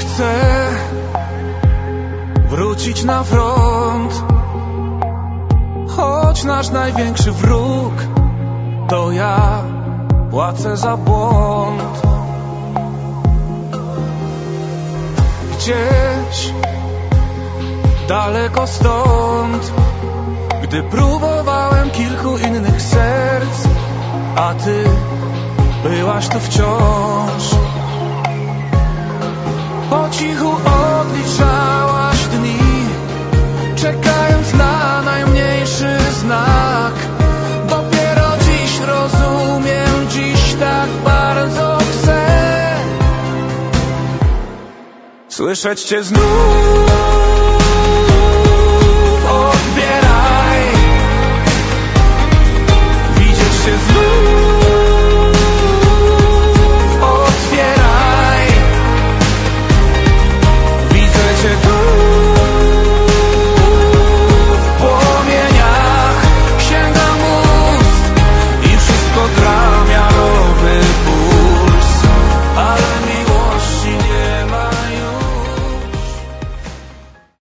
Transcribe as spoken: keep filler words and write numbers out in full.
Chcę wrócić na front, choć nasz największy wróg to ja płacę za błąd. Gdzieś daleko stąd, gdy próbowałem kilku innych serc, a ty byłaś tu wciąż. Po cichu odliczałaś dni, czekając na najmniejszy znak. Dopiero dziś rozumiem, dziś tak bardzo chcę słyszeć cię znów.